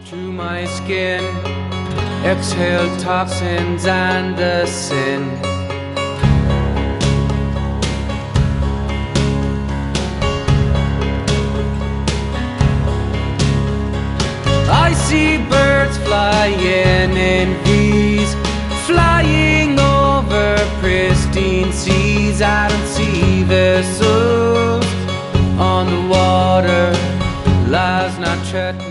through my skin, exhale toxins and the sin. I see birds flying in V's, flying over pristine seas. I don't see vessels on the water, lies not tread